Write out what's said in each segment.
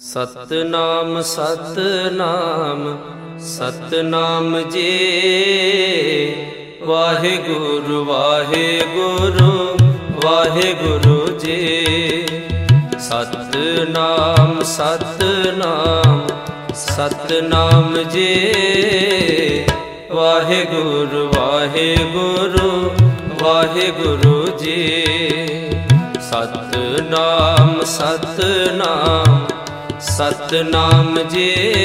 ਸਤਨਾਮ ਸਤਨਾਮ ਸਤਨਾਮ ਜੀ। ਵਾਹਿਗੁਰੂ ਵਾਹਿਗੁਰੂ ਵਾਹਿਗੁਰੂ ਜੀ। ਸਤਨਾਮ ਸਤਨਾਮ ਸਤਨਾਮ ਜੀ। ਵਾਹਿਗੁਰੂ ਵਾਹਿਗੁਰੂ ਵਾਹਿਗੁਰੂ ਜੀ। ਸਤਨਾਮ ਸਤਨਾਮ ਸਤਨਾਮ ਜੀ।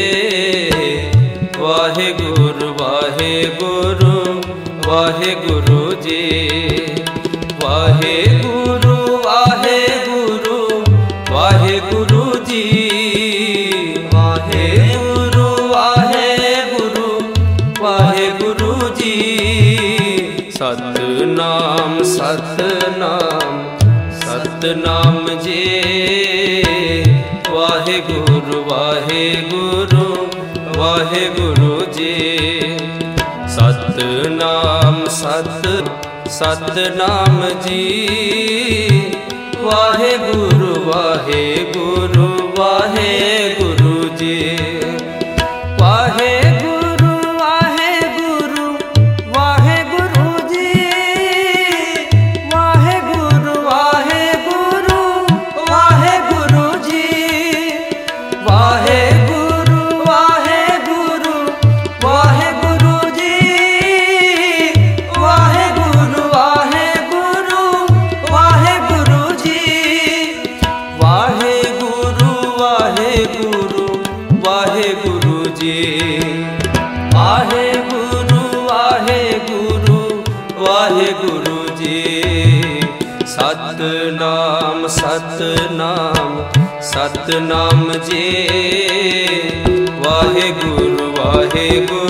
ਵਾਹਿਗੁਰੂ ਵਾਹਿਗੁਰੂ ਵਾਹਿਗੁਰੂ ਜੀ। ਵਾਹਿਗੁਰੂ ਵਾਹਿਗੁਰੂ ਵਾਹਿਗੁਰੂ ਜੀ। ਵਾਹਿਗੁਰੂ ਵਾਹਿਗੁਰੂ ਵਾਹਿਗੁਰੂ ਜੀ। ਸਤਨਾਮ ਸਤਨਾਮ ਸਤਨਾਮ ਜੀ। ਵਾਹਿਗੁਰੂ ਵਾਹਿਗੁਰੂ ਵਾਹਿਗੁਰੂ ਜੀ। ਸਤਨਾਮ ਸਤਨਾਮ ਜੀ। ਵਾਹਿਗੁਰੂ ਵਾਹਿਗੁਰੂ ਵਾਹਿਗੁਰੂ ਜੀ। ਵਾਹਿਗੁਰੂ ਵਾਹਿਗੁਰੂ ਵਾਹਿਗੁਰੂ ਜੀ। ਵਾਹਿਗੁਰੂ ਵਾਹਿਗੁਰੂ ਵਾਹਿਗੁਰੂ ਜੀ। ਵਾਹਿਗੁਰੂ ਵਾਹਿਗੁਰੂ ਵਾਹਿਗੁਰੂ ਜੀ। ਵਾਹਿਗੁਰੂ ਵਾਹਿਗੁਰੂ ਵਾਹਿਗੁਰੂ ਜੀ। ਵਾਹਿਗੁਰੂ ਵਾਹਿਗੁਰੂ ਵਾਹਿਗੁਰੂ ਜੀ। ਵਾਹਿਗੁਰੂ ਵਾਹਿਗੁਰੂ ਵਾਹਿਗੁਰੂ ਜੀ। ਸਤਨਾਮ ਸਤਨਾਮ ਸਤਨਾਮ ਜੀ। ਵਾਹਿਗੁਰੂ ਵਾਹਿਗੁਰੂ